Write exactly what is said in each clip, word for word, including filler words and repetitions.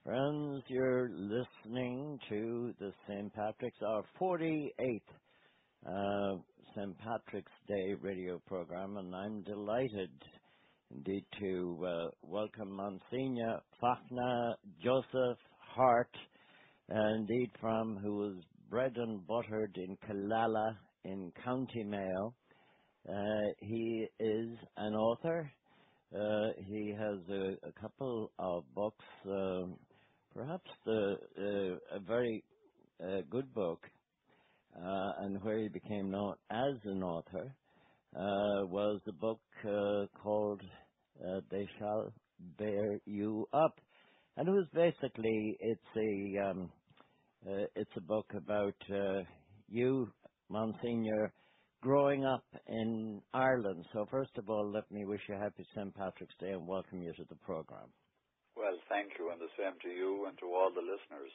Friends, you're listening to the Saint Patrick's, our forty-eighth uh, Saint Patrick's Day radio program, and I'm delighted indeed to uh, welcome Monsignor Fachna Joseph Hart, uh, indeed from who was bred and buttered in Killala in County Mayo. Uh, he is an author. Uh, he has a, a couple of books, um, perhaps the, uh, a very uh, good book, uh, and where he became known as an author, uh, was the book uh, called uh, They Shall Bear You Up. And it was basically, it's a, um, uh, it's a book about uh, you, Monsignor, growing up in Ireland. So first of all, let me wish you a happy Saint Patrick's Day and welcome you to the program. Well, thank you, and the same to you and to all the listeners.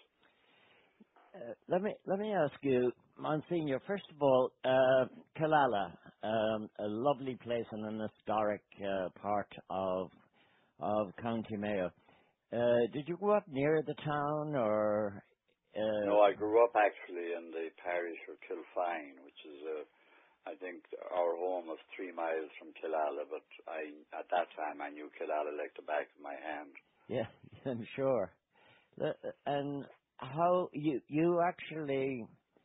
Uh, let me let me ask you, Monsignor, first of all, uh, Killala, um, a lovely place and an historic uh, part of of County Mayo. Uh, did you grow up near the town, or? Uh, no, I grew up actually in the parish of Kilfine, which is a I think our home was three miles from Killala, but I, at that time, I knew Killala like the back of my hand. Yeah, I'm sure. And how you you actually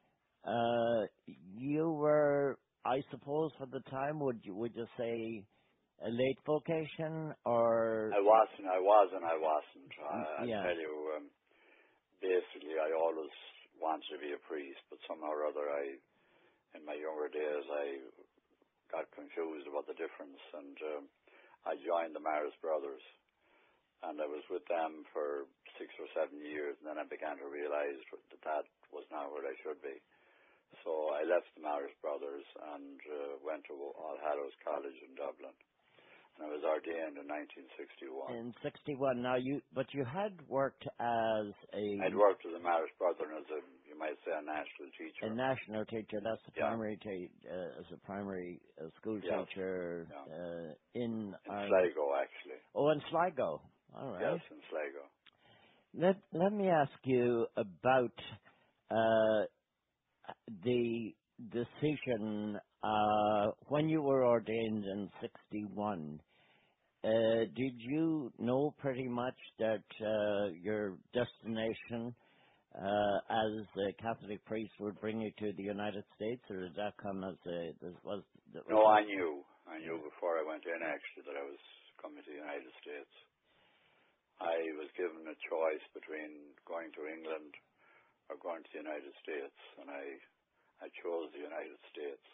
uh, you were, I suppose, for the time, would you would you say a late vocation, or? I wasn't. I was, and I wasn't. I, yeah. I tell you, um, basically, I always wanted to be a priest, but somehow or other, I. In my younger days, I got confused about the difference, and um, I joined the Maris Brothers, and I was with them for six or seven years, and then I began to realize that that was not where I should be. So I left the Maris Brothers and uh, went to All Hallows College in Dublin, and I was ordained in nineteen sixty-one. In sixty-one, now you, but you had worked as a... I'd worked as a Maris Brother and as a, you might say, a national teacher. A national teacher, that's the yeah. primary, te- uh, as a primary uh, school yeah. teacher yeah. Uh, in... In Ireland. Sligo, actually. Oh, in Sligo, all right. Yes, in Sligo. Let, let me ask you about uh, the decision uh, when you were ordained in sixty-one. Uh, did you know pretty much that uh, your destination uh, as a Catholic priest would bring you to the United States, or did that come as a... This was, was no, I knew. I knew before I went in, actually, that I was coming to the United States. I was given a choice between going to England or going to the United States, and I I chose the United States.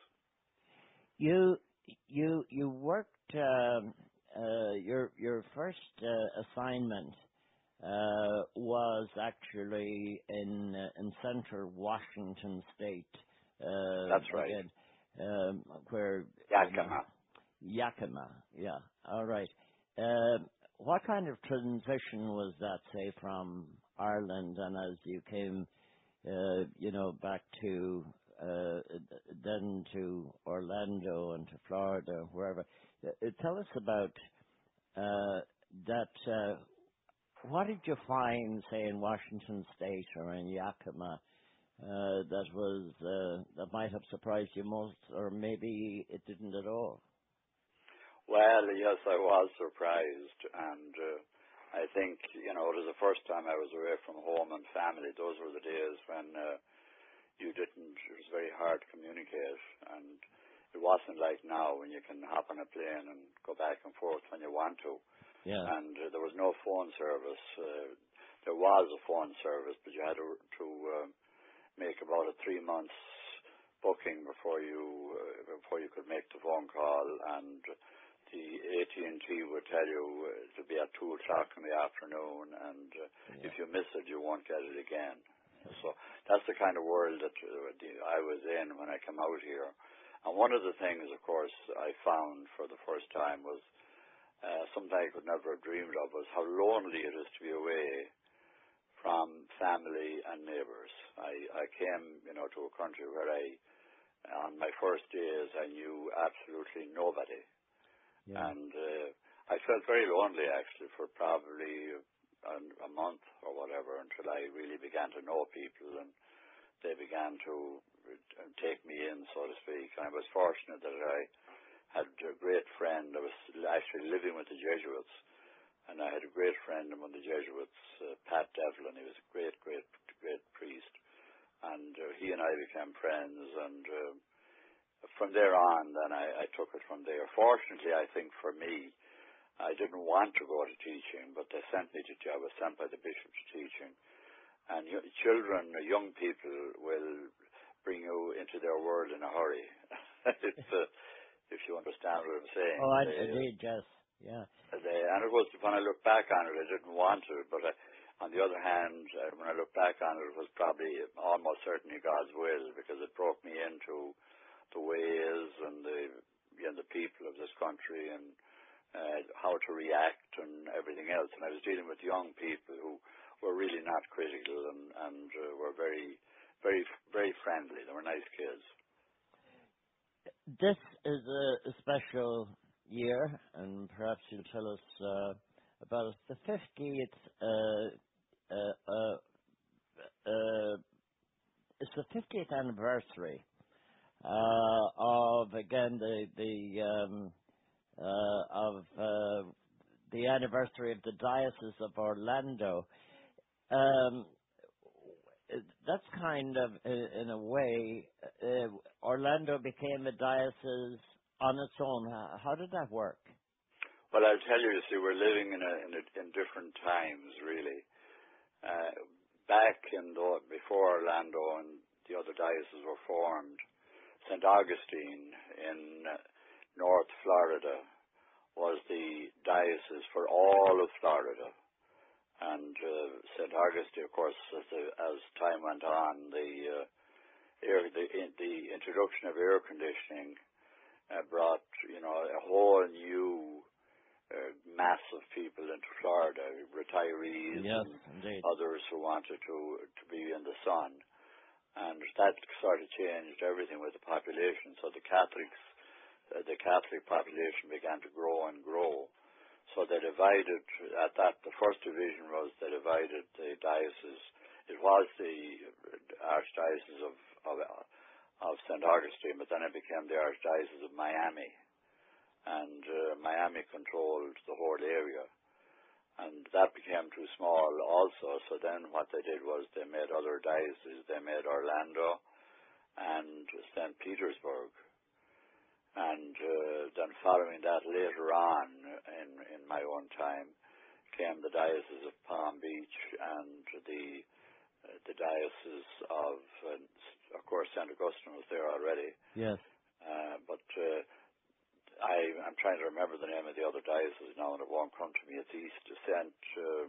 You you you worked... Um, Uh, your your first uh, assignment uh, was actually in uh, in Central Washington State. Uh, That's right. Again, um, where Yakima. Yakima, yeah. All right. Uh, what kind of transition was that, say, from Ireland, and as you came, uh, you know, back to uh, then to Orlando and to Florida, wherever? Uh, tell us about uh, that. Uh, what did you find, say, in Washington State or in Yakima, uh, that was uh, that might have surprised you most, or maybe it didn't at all? Well, yes, I was surprised, and uh, I think, you know, it was the first time I was away from home and family. Those were the days when uh, you didn't. It was very hard to communicate, and it wasn't like now when you can hop on a plane and go back and forth when you want to. Yeah. And uh, there was no phone service. Uh, there was a phone service, but you had to, to uh, make about a three months booking before you uh, before you could make the phone call. And the A T and T would tell you uh, to be at two o'clock in the afternoon, and uh, yeah. if you miss it, you won't get it again. So that's the kind of world that uh, the, I was in when I came out here. And one of the things, of course, I found for the first time was uh, something I could never have dreamed of, was how lonely it is to be away from family and neighbours. I, I came, you know, to a country where I, on my first days, I knew absolutely nobody. Yeah. And uh, I felt very lonely, actually, for probably a, a month or whatever until I really began to know people, and they began to uh, take me in, so to speak. And I was fortunate that I had a great friend. I was actually living with the Jesuits, and I had a great friend among the Jesuits, uh, Pat Devlin. He was a great, great, great priest, and uh, he and I became friends, and uh, from there on, then I, I took it from there. Fortunately, I think for me, I didn't want to go to teaching, but they sent me to, I was sent by the bishop to teaching. And you, children, young people will bring you into their world in a hurry. it's, uh, if you understand what I'm saying. Oh, I, they, I did, yes, yeah. They, and it was, when I look back on it, I didn't want to, but I, on the other hand, uh, when I look back on it, it was probably almost certainly God's will, because it broke me into the ways and the, and the people of this country, and uh, how to react and everything else. And I was dealing with young people who were really not critical, and, and uh, were very, very, very friendly. They were nice kids. This is a, a special year, and perhaps you'll tell us uh, about it. The fiftieth, uh, uh, uh, uh, it's the fiftieth anniversary uh, of, again, the, the um, uh, of uh, the anniversary of the Diocese of Orlando. Um, that's kind of, uh, in a way, uh, Orlando became a diocese on its own. How, how did that work? Well, I'll tell you, you see, we're living in a, in, a, in different times, really. Uh, back in the, before Orlando and the other dioceses were formed, Saint Augustine in uh, North Florida was the diocese for all of Florida. And uh, Saint Augustine, of course, as, the, as time went on, the, uh, air, the, in, the introduction of air conditioning uh, brought, you know, a whole new uh, mass of people into Florida, retirees yes, and indeed. others who wanted to to be in the sun. And that sort of changed everything with the population. So the Catholics, uh, the Catholic population began to grow and grow. So they divided, at that, the first division was they divided the diocese. It was the Archdiocese of, of, of Saint Augustine, but then it became the Archdiocese of Miami. And uh, Miami controlled the whole area. And that became too small also. So then what they did was they made other dioceses. They made Orlando and Saint Petersburg. And uh, then following that, later on in, in my own time, came the Diocese of Palm Beach and the uh, the Diocese of, uh, of course, Saint Augustine was there already. Yes. Uh, but uh, I, I'm trying to remember the name of the other diocese now, and it won't come to me. It's east of Saint. Uh,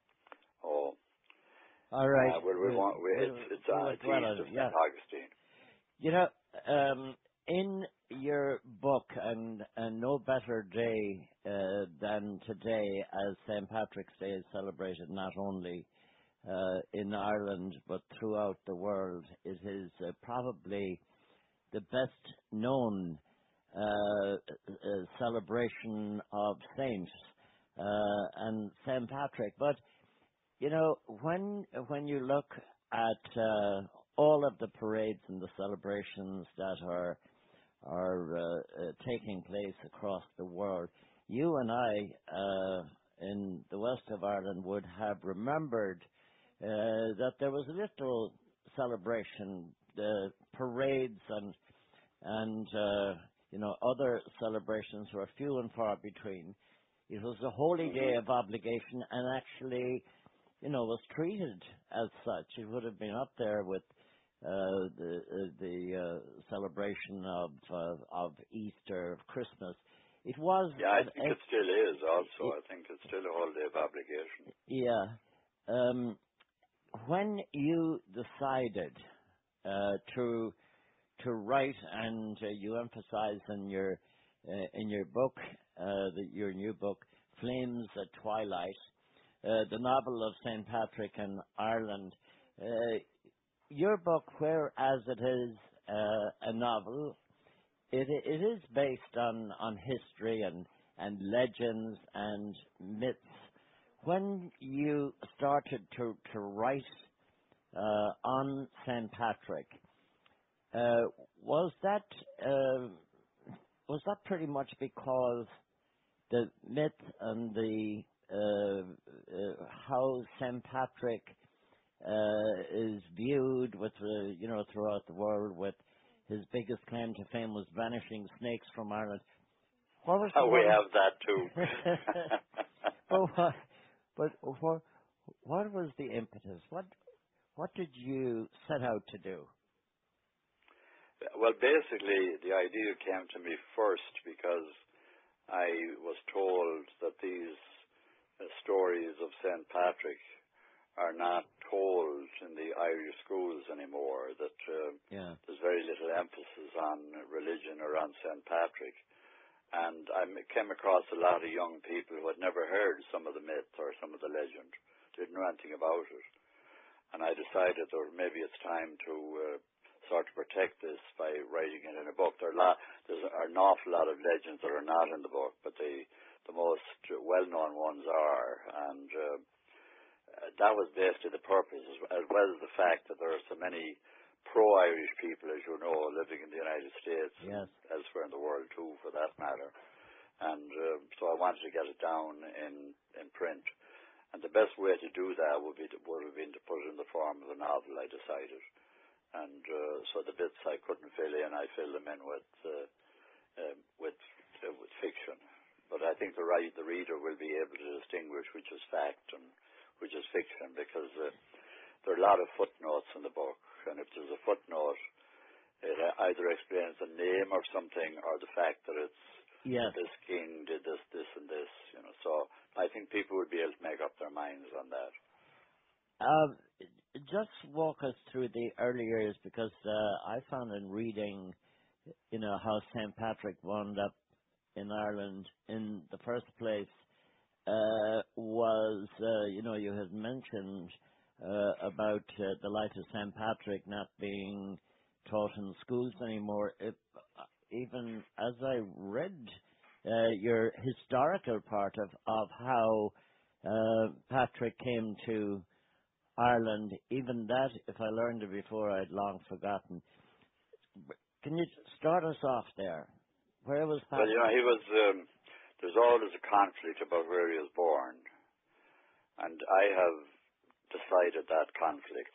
oh. All right. Uh, well, we we'll, want, we, we'll, it's it's, we'll uh, it's dwell east on of it, Saint yeah. Augustine. You know, um, in your book, and, and no better day uh, than today, as Saint Patrick's Day is celebrated not only uh, in Ireland but throughout the world, it is uh, probably the best known uh, uh, celebration of saints uh, and Saint Patrick. But you know, when when you look at uh, all of the parades and the celebrations that are are uh, uh, taking place across the world, you and I uh, in the west of Ireland would have remembered uh, that there was a little celebration, the parades and and uh, you know, other celebrations were few and far between. It was a holy day of obligation, and actually, you know, was treated as such. It would have been up there with uh, the uh, the uh, celebration of uh, of Easter, of Christmas. It was. Yeah, I an, think it still is. Also, I think it's still a holiday of obligation. Yeah. Um, when you decided uh, to to write, and uh, you emphasize in your uh, in your book, uh, the, your new book, Flames at Twilight, uh, the novel of Saint Patrick and Ireland. Uh, your book, whereas it is uh, a novel, it it is based on, on history and and legends and myths. when you started to, to write uh, on Saint Patrick, uh, was that uh, was that pretty much because the myth and the uh, uh, how Saint Patrick uh, is viewed with the, you know, throughout the world, with his biggest claim to fame was vanishing snakes from Ireland? What was the we one? have that too. But what, but what, what was the impetus? What what did you set out to do? Well, basically, the idea came to me first because I was told that these uh, stories of Saint Patrick are not told in the Irish schools anymore, that uh, Yeah. there's very little emphasis on religion or on Saint Patrick. And I came across a lot of young people who had never heard some of the myth or some of the legend, didn't know anything about it. And I decided that maybe it's time to uh, sort of protect this by writing it in a book. There are, lot, there's an awful lot of legends that are not in the book, but the, the most well-known ones are. And uh, that was basically the purpose, as, as well as the fact that there are so many pro-Irish people, as you know, living in the United States, Yes. and elsewhere in the world too, for that matter. And uh, so I wanted to get it down in, in print. And the best way to do that would be to, would have been to put it in the form of a novel, I decided. And uh, so the bits I couldn't fill in, I filled them in with uh, uh, with uh, with fiction. But I think the right the reader will be able to distinguish which is fact and which is fiction, because uh, there are a lot of footnotes in the book, and if there's a footnote, it either explains the name of something or the fact that it's Yes. this king did this, this, and this. You know, so I think people would be able to make up their minds on that. Um, just walk us through the early years, because uh, I found in reading, you know, how Saint Patrick wound up in Ireland in the first place uh, was, uh, you know, you had mentioned uh, about uh, the life of Saint Patrick not being taught in schools anymore. It, even as I read uh, your historical part of, of how uh, Patrick came to Ireland, even that, if I learned it before, I'd long forgotten. Can you start us off there? Where was Patrick? Well, you know, he was, um, there's always a conflict about where he was born. And I have decided that conflict.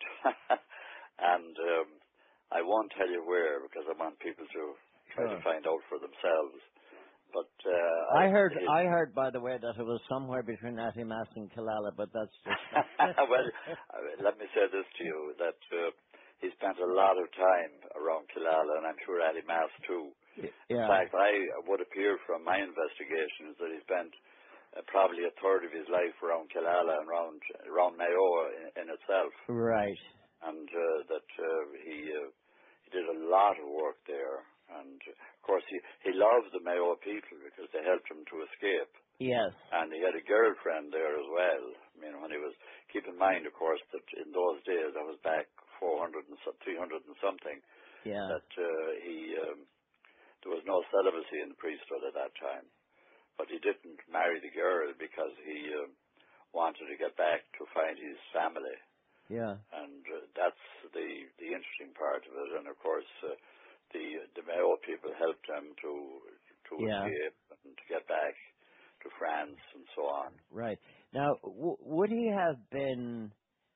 and um, I won't tell you where, because I want people to try Sure. to find out for themselves. But uh, I heard, it, I heard, by the way, that it was somewhere between Attimass and Killala, but that's just. well, let me say this to you, that uh, he spent a lot of time around Killala, and I'm sure Attimass too. Yeah. In fact, I would appear from my investigations that he spent uh, probably a third of his life around Killala and around around Mayo in, in itself. Right. And uh, that uh, he uh, he did a lot of work there. And of course, he he loved the Mayo people because they helped him to escape. Yes. And he had a girlfriend there as well. I mean, when he was, keep in mind, of course, that in those days, that was back four hundred and three hundred and something. Yeah. That uh, he. Um, There was no celibacy in the priesthood at that time. But he didn't marry the girl because he uh, wanted to get back to find his family. Yeah. And uh, that's the the interesting part of it. And, of course, uh, the the Mayo people helped him to, to Yeah. escape and to get back to France and so on. Right. Now, w- would he have been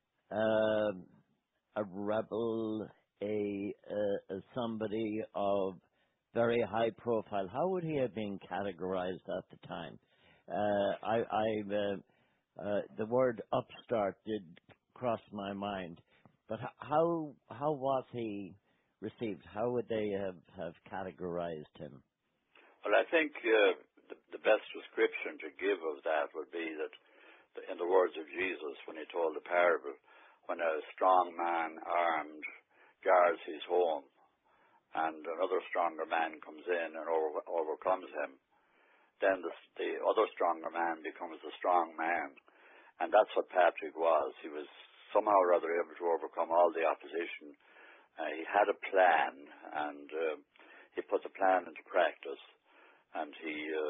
uh, a rebel, a, uh, a somebody of very high profile? How would he have been categorized at the time? Uh, I, I uh, uh, the word upstart did cross my mind, but h- how how was he received? How would they have, have categorized him? Well, I think uh, the, the best description to give of that would be that, in the words of Jesus when he told the parable, when a strong man armed guards his home, and another stronger man comes in and over, overcomes him, then the, the other stronger man becomes the strong man. And that's what Patrick was. He was somehow or other able to overcome all the opposition. Uh, he had a plan, and uh, he put the plan into practice. And he uh,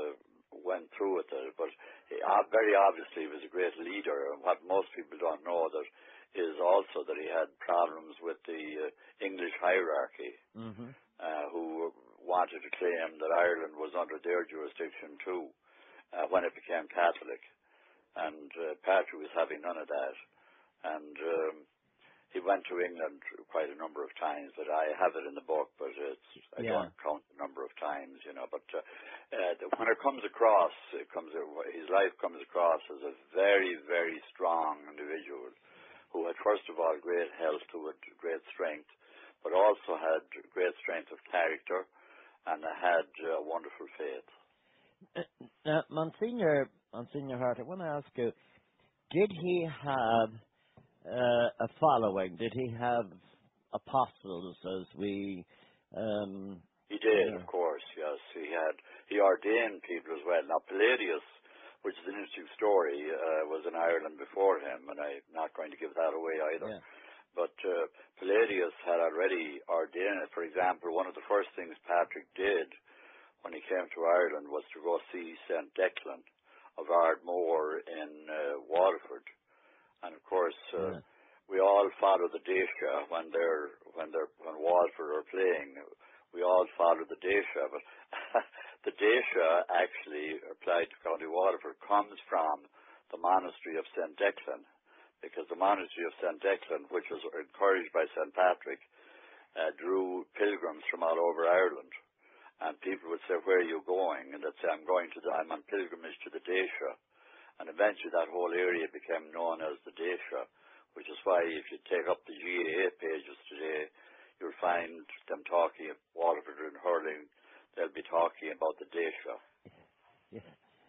went through with it. But he, uh, very obviously he was a great leader. And what most people don't know that is also that he had problems with the uh, English hierarchy, Mm-hmm. uh, who wanted to claim that Ireland was under their jurisdiction too uh, when it became Catholic. And uh, Patrick was having none of that. And um, he went to England quite a number of times, but I have it in the book, but it's, I Yeah. don't count the number of times, you know. But uh, uh, when it comes across, it comes his life comes across as a very, very strong individual who had, first of all, great health, who had great strength, but also had great strength of character and had uh, wonderful faith. Uh, Now, Monsignor, Monsignor Hart, I want to ask you, did he have uh, a following? Did he have apostles, as we... Um, He did, uh, of course, yes. He had, he ordained people as well. Now, Palladius, which is an interesting story, uh, was in Ireland before him, and I'm not going to give that away either. yeah. But uh, Palladius had already ordained it. For example, one of the first things Patrick did when he came to Ireland was to go see Saint Declan of Ardmore in uh, Waterford. And of course, uh, Yeah. we all follow the Dacia when they're when they're when Waterford are playing. We all follow the Dacia, but the Dacia actually applied to County Waterford comes from the monastery of Saint Declan, because the monastery of Saint Declan, which was encouraged by Saint Patrick, uh, drew pilgrims from all over Ireland. And people would say, "Where are you going?" And they'd say, "I'm going to the, I'm on pilgrimage to the Dacia." And eventually that whole area became known as the Dacia, which is why if you take up the G A A pages today, you'll find them talking of Waterford and hurling. They'll be talking about the Dacia. Yes.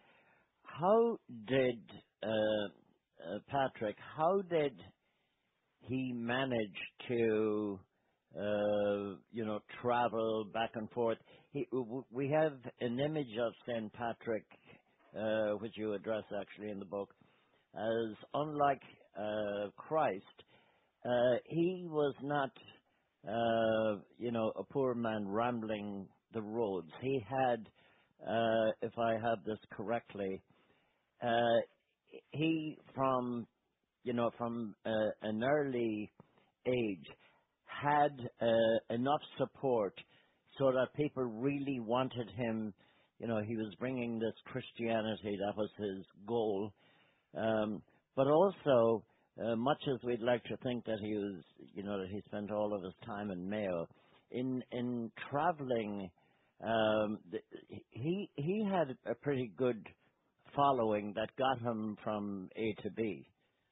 How did uh, uh, Patrick? How did he manage to, uh, you know, travel back and forth? He, w- we have an image of Saint Patrick, uh, which you address actually in the book, as unlike uh, Christ, uh, he was not, uh, you know, a poor man rambling the roads. He had, uh, if I have this correctly, uh, he from, you know, from uh, an early age had uh, enough support so that people really wanted him. You know, he was bringing this Christianity, that was his goal. Um, but also, uh, much as we'd like to think that he was, you know, that he spent all of his time in Mayo, in in traveling, um, the, he he had a pretty good following that got him from A to B.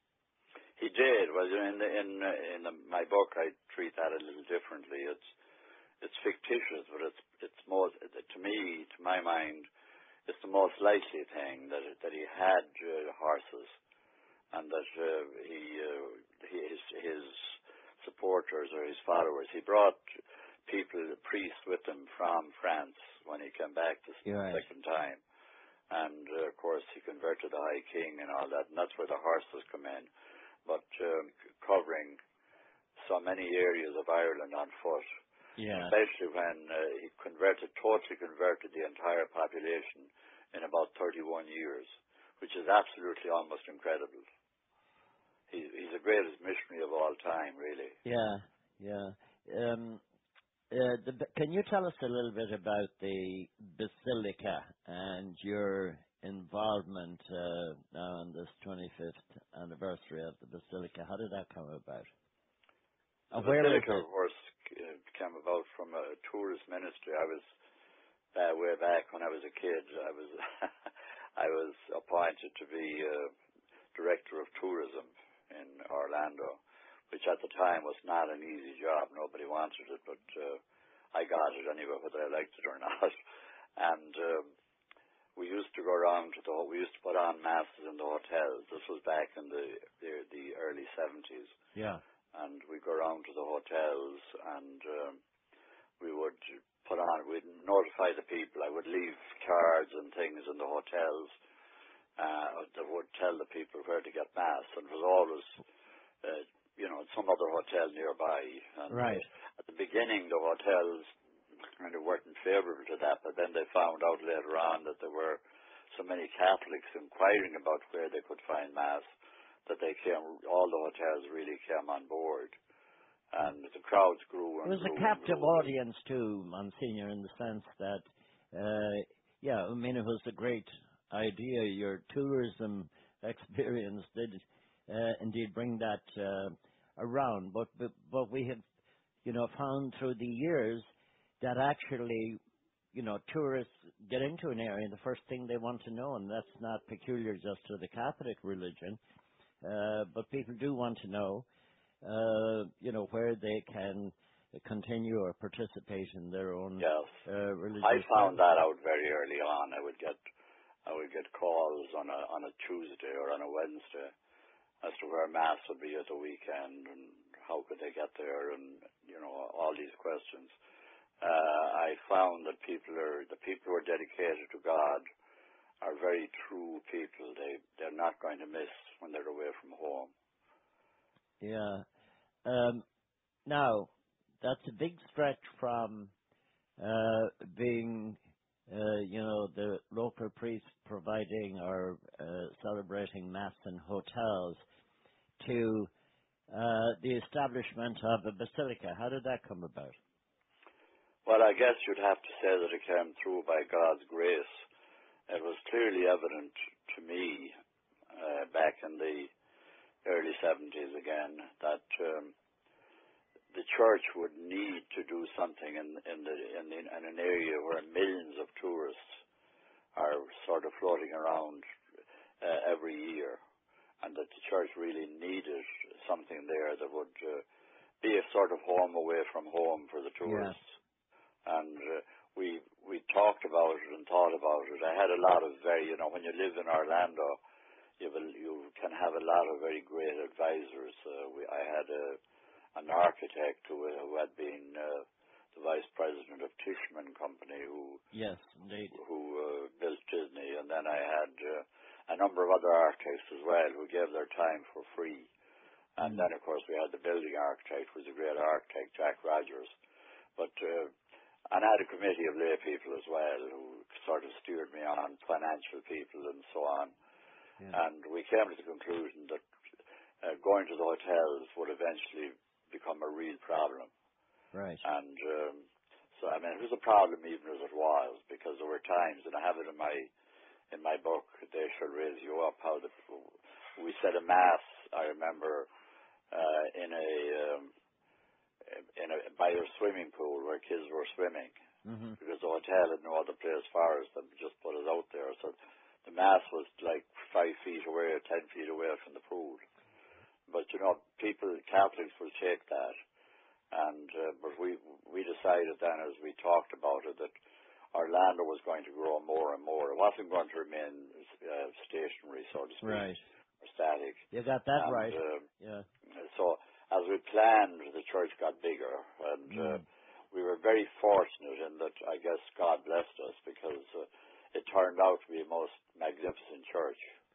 He did. Well, in the, in uh, in the, my book, I treat that a little differently. It's it's fictitious, but it's it's more to me, to my mind, it's the most likely thing that that he had uh, horses, and that uh, he, uh, he his his supporters or his followers. He brought people, priests, with him from France when he came back the Right. second time, and uh, of course he converted the High King and all that, and that's where the horses come in. But um, covering so many areas of Ireland on foot. Yeah. Especially when uh, he converted, totally converted the entire population in about thirty-one years, which is absolutely almost incredible. He, he's the greatest missionary of all time, really. Yeah. Yeah. Um, uh, the, can you tell us a little bit about the Basilica and your involvement uh, now on this twenty-fifth anniversary of the Basilica? How did that come about? The Uh, where is Basilica, it? of course, c- came about from a tourist ministry. I was uh, way back when I was a kid. I was I was appointed to be uh, director of tourism in Orlando, which at the time was not an easy job. Nobody wanted it, but uh, I got it anyway, whether I liked it or not. And um, we used to go around to the. We used to put on masses in the hotels. This was back in the the, the early seventies. Yeah. And we'd go around to the hotels, and um, we would put on, we'd notify the people. I would leave cards and things in the hotels uh, that would tell the people where to get mass, and it was always, uh, you know, some other hotel nearby. And Right. uh, at the beginning, the hotels kind of weren't favourable to that, but then they found out later on that they were so many Catholics inquiring about where they could find Mass that they came, all the hotels really came on board. And the crowds grew and grew. It was grew a captive and grew. audience too, Monsignor, in the sense that, uh, yeah, I mean, it was a great idea. Your tourism experience did uh, indeed bring that uh, around. But, but but we have, you know, found through the years that actually, you know, tourists get into an area and the first thing they want to know, and that's not peculiar just to the Catholic religion, uh, but people do want to know, uh, you know, where they can continue or participate in their own yes. uh, religious. I found that out very early on. I would get I would get calls on a on a Tuesday or on a Wednesday as to where Mass would be at the weekend and how could they get there, and you know, all these questions. Uh, I found that people are the people who are dedicated to God are very true people. They they're not going to miss when they're away from home. Yeah. Um, now, that's a big stretch from uh, being, uh, you know, the local priest providing or uh, celebrating Mass in hotels to uh, the establishment of a basilica. How did that come about? Well, I guess you'd have to say that it came through by God's grace. It was clearly evident to me uh, back in the early seventies again that um, the church would need to do something in in, the, in, the, in an area where millions of tourists are sort of floating around uh, every year, and that the church really needed something there that would uh, be a sort of home away from home for the tourists. Yeah. And uh, we we talked about it and thought about it. I had a lot of very, you know, when you live in Orlando, you will, you can have a lot of very great advisors. Uh, we, I had a, an architect who, who had been uh, the vice president of Tishman Company, who yes, indeed, who uh, built Disney, and then I had uh, a number of other architects as well who gave their time for free. And mm. then, of course, we had the building architect, who was a great architect, Jack Rogers. But uh, and I had a committee of lay people as well who sort of steered me on, financial people and so on. Yeah. And we came to the conclusion that uh, going to the hotels would eventually become a real problem. Right. And um, so, I mean, it was a problem even as it was, because there were times, and I have it in my in my book, They Shall Raise You Up, how the, we said a Mass, I remember, uh, in a um, in a by a swimming pool where kids were swimming, mm-hmm. because the hotel had no other place for us than just put us out there. So the Mass was like five feet away or ten feet away from the pool. But, you know, people, Catholics will take that. And uh, but we we decided then, as we talked about it, that Orlando was going to grow more and more. It wasn't going to remain uh, stationary, so to speak, right. or static. You got that and, right. Uh, yeah. So as we planned, the church got bigger, and mm. uh, we were very fortunate in that, I guess God blessed us, because uh, it turned out to be a most magnificent church.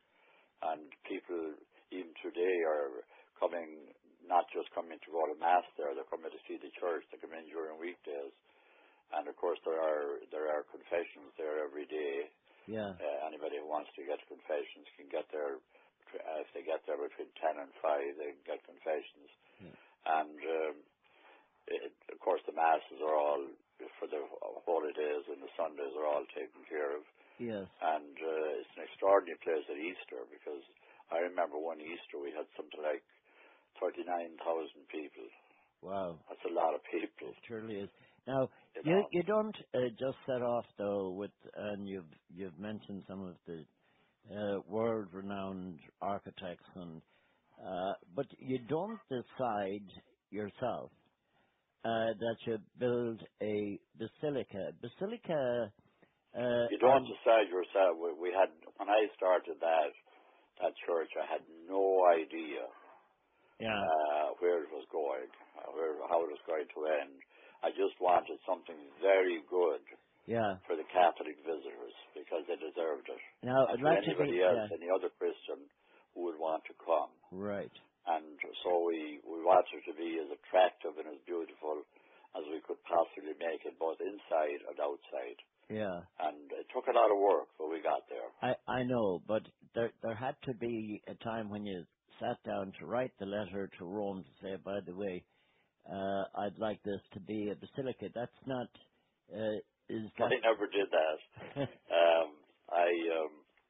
And people, even today, are coming, not just coming to go to Mass there, they're coming to see the church. They come in during weekdays. And, of course, there are there are confessions there every day. Yeah. Uh, anybody who wants to get confessions can get there. Uh, if they get there between ten and five, they can get confessions. Yeah. And, um, it, of course, the Masses are all, for the holy days and the Sundays, are all taken care of. Yes. And uh, it's an extraordinary place at Easter, because I remember one Easter we had something like thirty-nine thousand people. Wow. That's a lot of people. It surely is. Now, you, you, know? you don't uh, just set off, though, with, and you've, you've mentioned some of the uh, world-renowned architects, and uh, but you don't decide yourself uh, that you build a basilica. Basilica... Uh, you don't decide yourself. We, we had, when I started that that church, I had no idea yeah. uh, where it was going, uh, where how it was going to end. I just wanted something very good yeah. for the Catholic visitors, because they deserved it. Now, and I'd for like anybody to be, else, yeah. any other Christian who would want to come. Right. And so we, we wanted it to be as attractive and as beautiful as we could possibly make it, both inside and outside. Yeah. And it took a lot of work, but we got there. I, I know, but there there had to be a time when you sat down to write the letter to Rome to say, by the way, uh, I'd like this to be a basilica. That's not. Uh, is that? I never did that. um, I um,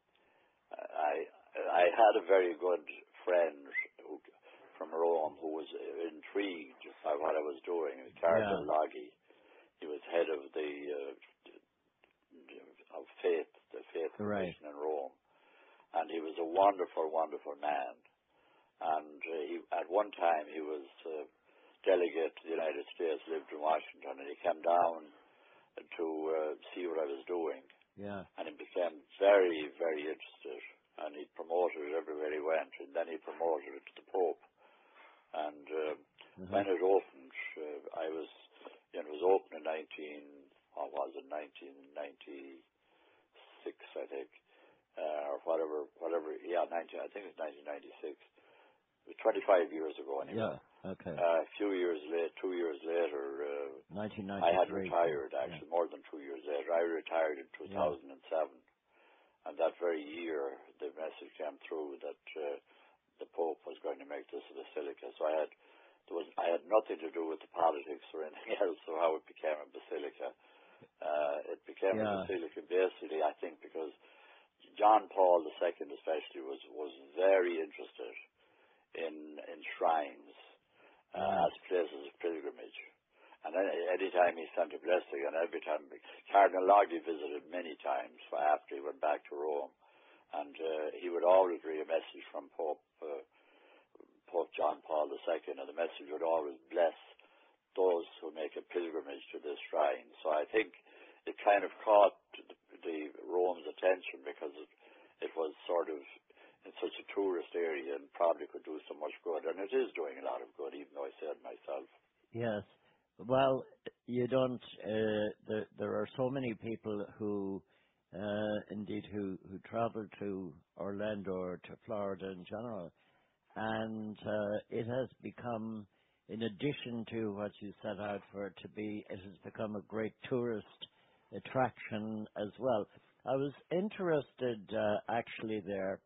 I I had a very good friend who, from Rome who was intrigued by what I was doing. Cardinal Yeah. Laghi. He was head of the uh, of faith, the faith Right. commission in Rome, and he was a wonderful, wonderful man. And uh, he, at one time, he was uh, delegate to the United States, lived in Washington, and he came down to uh, see what I was doing. Yeah. And he became very, very interested, and he promoted it everywhere he went, and then he promoted it to the Pope. And uh, Mm-hmm. when it opened, uh, I was, you know, it was opened in nineteen, what was it, nineteen ninety-six, I think, uh, or whatever, whatever. Yeah, nineteen. I think it was nineteen ninety-six. It was twenty-five years ago, anyway. Yeah. Okay. Uh, a few years later, two years later, uh, nineteen ninety-three. I had retired. Actually, yeah. more than two years later, I retired in two thousand seven, yeah. And that very year, the message came through that uh, the Pope was going to make this a basilica. So I had, there was, I had nothing to do with the politics or anything else of how it became a basilica. Uh, it became yeah. a basilica basically, I think, because John Paul the Second especially was was very interested in in shrines uh, yeah. as places of pilgrimage. And any time he sent a blessing, and every time Cardinal Laghi visited many times after he went back to Rome, and uh, he would always read a message from Pope uh, Pope John Paul the Second, and the message would always bless those who make a pilgrimage to this shrine. So I think it kind of caught the, the Rome's attention because it, it was sort of in such a tourist area and probably could do so much good, and it is doing a lot of good, even though I said myself. Yes. Well, you don't. Uh, there, there are so many people who, uh, indeed, who who travel to Orlando or to Florida in general, and uh, it has become, in addition to what you set out for it to be, it has become a great tourist attraction as well. I was interested, uh, actually, there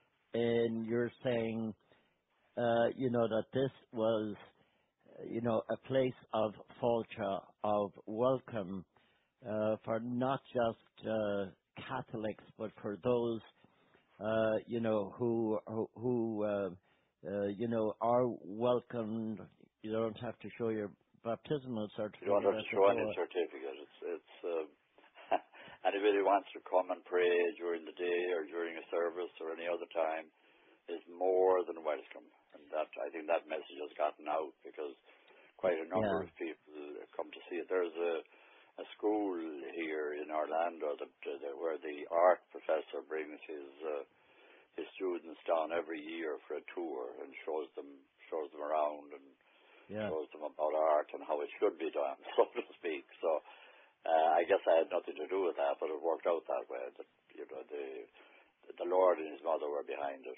in your saying, uh, you know, that this was, you know, a place of falcha, of welcome uh, for not just uh, Catholics, but for those, uh, you know, who who, who uh, uh, you know, are welcomed. You don't have to show your baptismal certificate. You don't have to show any certificate. It's it's. Uh, anybody who wants to come and pray during the day or during a service or any other time is more than welcome. And that, I think that message has gotten out because quite a number yeah. of people come to see it. There's a, a school here in Orlando that, uh, where the art professor brings his uh, his students down every year for a tour and shows them shows them around and yeah. shows them about art and how it should be done, so to speak. So uh, I guess I had nothing to do with that, but it worked out that way. That you know the the Lord and His Mother were behind it.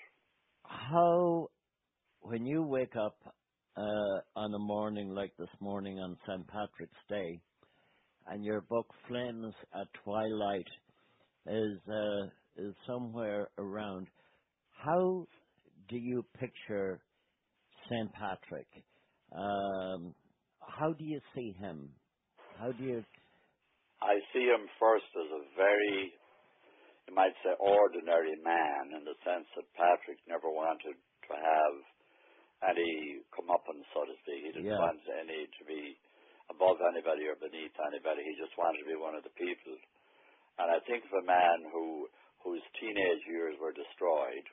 How, when you wake up uh, on a morning like this morning on Saint Patrick's Day, and your book Flames at Twilight is uh, is somewhere around, how do you picture Saint Patrick? Um, how do you see him? How do you? I see him first as a very, you might say, ordinary man, in the sense that Patrick never wanted to have any comeuppance, so to speak. He didn't yeah. want any to be above anybody or beneath anybody. He just wanted to be one of the people. And I think of a man who whose teenage years were destroyed,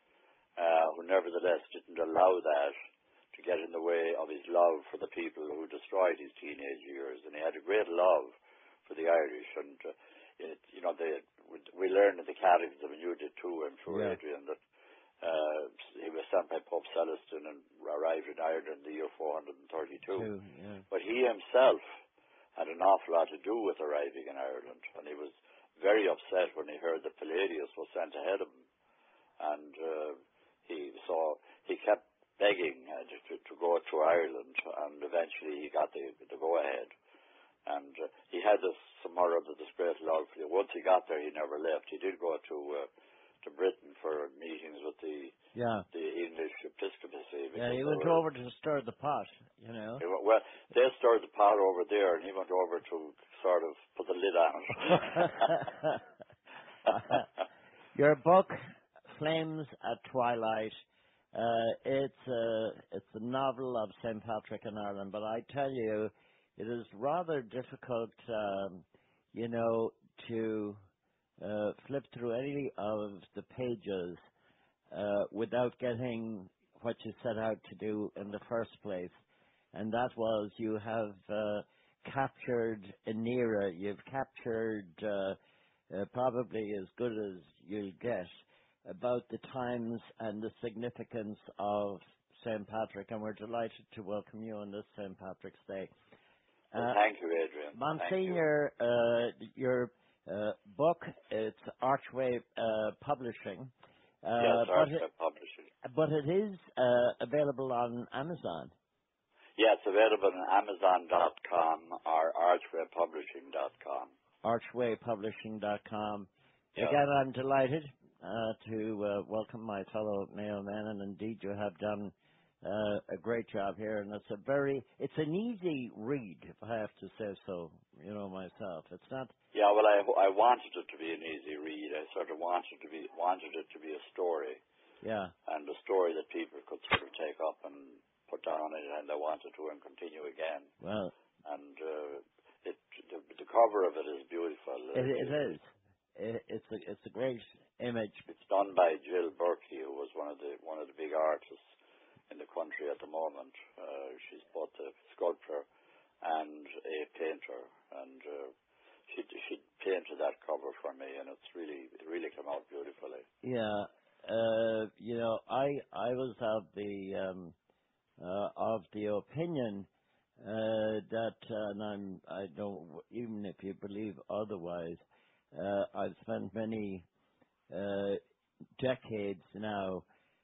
uh, who nevertheless didn't allow that to get in the way of his love for the people who destroyed his teenage years. And he had a great love for the Irish. And, uh, it, you know, they, we learned in the Catechism, and you did too, I'm sure, yeah. Adrian, that uh, he was sent by Pope Celestine and arrived in Ireland in the year four hundred thirty-two. Two, yeah. But he himself had an awful lot to do with arriving in Ireland, and he was very upset when he heard that Palladius was sent ahead of him. And uh, he so he kept begging uh, to, to go to Ireland, and eventually he got the, the go-ahead. And uh, he had this, some more of this great love for you. Once he got there, he never left. He did go to uh, to Britain for meetings with the Yeah. the English episcopacy. Yeah, he because went they were- over to stir the pot, you know. He went- Well, they stirred the pot over there, and he went over to sort of put the lid on it. Your book, Flames at Twilight, uh, it's a it's a novel of Saint Patrick in Ireland, but I tell you, it is rather difficult, um, you know, to uh, flip through any of the pages uh, without getting what you set out to do in the first place, and that was you have uh, captured an era, you've captured uh, uh, probably as good as you'll get about the times and the significance of Saint Patrick, and we're delighted to welcome you on this Saint Patrick's Day. Well, Uh, thank you, Adrian. Monsignor, uh, your uh, book, it's Archway uh, Publishing. Uh, Yes, but Archway it, Publishing. but it is uh, available on Amazon. Yeah, it's available on Amazon dot com or Archway Publishing dot com. Archway Publishing dot com. Yeah. Again, I'm delighted uh, to uh, welcome my fellow mailmen, and indeed you have done uh, a great job here. And it's a very, it's an easy read, if I have to say so, you know, myself. It's not. Yeah, well, I I wanted it to be an easy read. I sort of wanted to be wanted it to be a story, Yeah. and a story that people could sort of take up and put down anytime they wanted to and continue again. Well, And uh, it the, the cover of it is beautiful. it, it is. It, it's a it's a great image. It's done by Jill Berkey, who was one of the one of the big artists in the country at the moment. Uh, she's both a sculptor and a painter, and uh, she she painted that cover for me, and it's really it really came out beautifully. Yeah. Uh, you know, I I was of the um, uh, of the opinion uh, that, uh, and I'm I don't even if you believe otherwise, uh, I've spent many uh, decades now,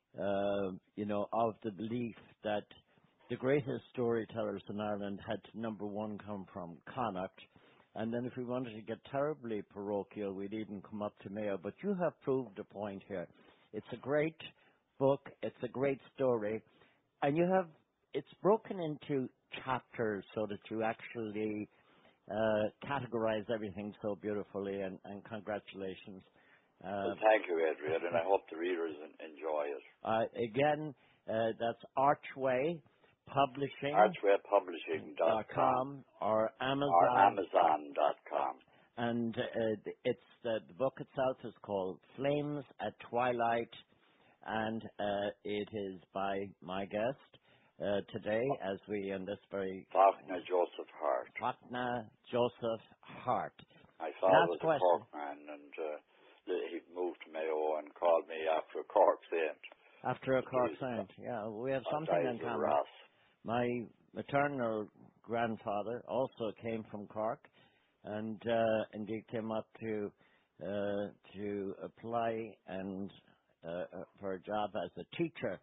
uh, you know, of the belief that the greatest storytellers in Ireland had to, number one, come from Connacht, and then if we wanted to get terribly parochial, we'd even come up to Mayo. But you have proved a point here. It's a great book. It's a great story. And you have, it's broken into chapters so that you actually uh, categorize everything so beautifully, and, and congratulations. Uh, Well, thank you, Adrian, and I hope the readers en- enjoy it. uh, again, uh, that's Archway Publishing. Archway Publishing dot com or Amazon. or Amazon dot com. And uh, it's the, the book itself is called Flames at Twilight, and uh, it is by my guest uh, today, as we in this very Faulkner Joseph Hart. Faulkner Joseph Hart. My father Last was a question. Cork man, and uh, the- he moved to Mayo and called me after a Cork saint. After a Cork He's- Saint, yeah, we have on something in Dives of common. Ross. My maternal grandfather also came from Cork, and uh, indeed came up to uh, to apply and uh, uh, for a job as a teacher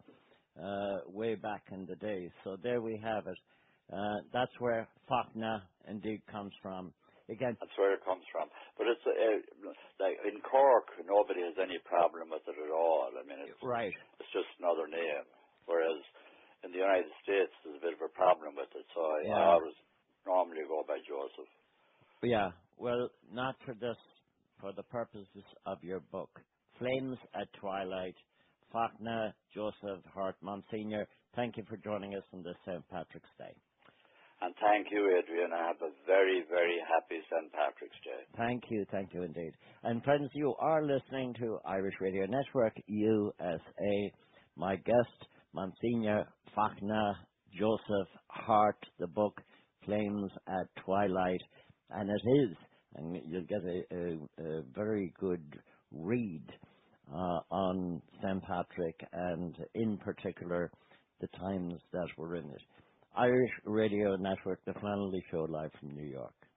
uh, way back in the day. So there we have it. Uh, that's where Faulkner indeed comes from. Again, That's where it comes from. But it's uh, like in Cork, nobody has any problem with it at all. I mean, it's right. it's just another name. Whereas in the United States, there's a bit of a problem with it. So I, Yeah. I always normally go by Joseph. Yeah, well, not for this, for the purposes of your book. Flames at Twilight, Faulkner Joseph Hart. Monsignor, thank you for joining us on this Saint Patrick's Day. And thank you, Adrian. I have a very, very happy Saint Patrick's Day. Thank you, thank you indeed. And friends, you are listening to Irish Radio Network, U S A. My guest, Monsignor Faulkner Joseph Hart, the book Flames at Twilight. And it is, and you'll get a, a, a very good read uh, on Saint Patrick, and in particular the times that were in it. Irish Radio Network, the Flannelly Show, live from New York.